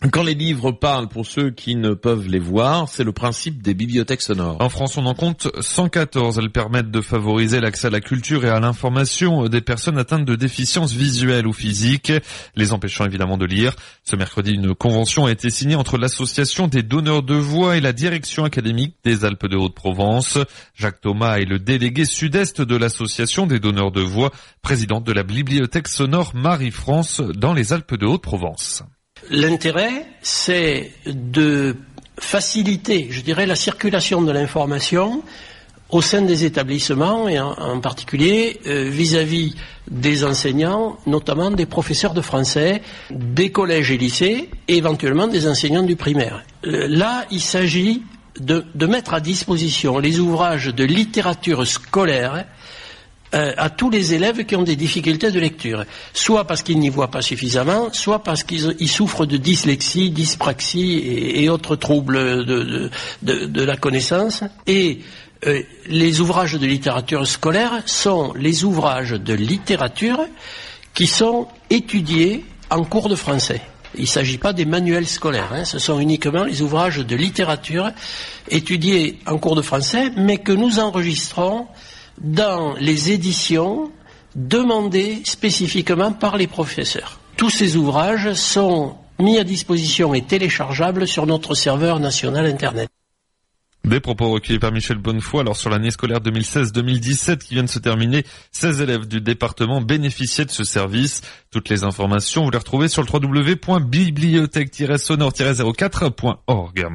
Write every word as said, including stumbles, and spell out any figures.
Quand les livres parlent, pour ceux qui ne peuvent les voir, c'est le principe des bibliothèques sonores. En France, on en compte cent quatorze. Elles permettent de favoriser l'accès à la culture et à l'information des personnes atteintes de déficiences visuelles ou physiques, les empêchant évidemment de lire. Ce mercredi, une convention a été signée entre l'association des donneurs de voix et la direction académique des Alpes de Haute-Provence. Jacques Thomas est le délégué sud-est de l'association des donneurs de voix, présidente de la bibliothèque sonore Marie-France dans les Alpes de Haute-Provence. L'intérêt, c'est de faciliter, je dirais, la circulation de l'information au sein des établissements et en, en particulier euh, vis-à-vis des enseignants, notamment des professeurs de français, des collèges et lycées et éventuellement des enseignants du primaire. Euh, là, il s'agit de, de mettre à disposition les ouvrages de littérature scolaire Euh, à tous les élèves qui ont des difficultés de lecture, soit parce qu'ils n'y voient pas suffisamment, soit parce qu'ils ils souffrent de dyslexie, dyspraxie et, et autres troubles de, de, de, de la connaissance. Et euh, les ouvrages de littérature scolaire sont les ouvrages de littérature qui sont étudiés en cours de français. Il ne s'agit pas des manuels scolaires, hein, ce sont uniquement les ouvrages de littérature étudiés en cours de français, mais que nous enregistrons dans les éditions demandées spécifiquement par les professeurs. Tous ces ouvrages sont mis à disposition et téléchargeables sur notre serveur national Internet. Des propos recueillis par Michel Bonnefoy. Alors sur l'année scolaire deux mille seize deux mille dix-sept qui vient de se terminer, seize élèves du département bénéficiaient de ce service. Toutes les informations, vous les retrouvez sur le w w w point bibliothèque tiret sonore tiret zéro quatre point org.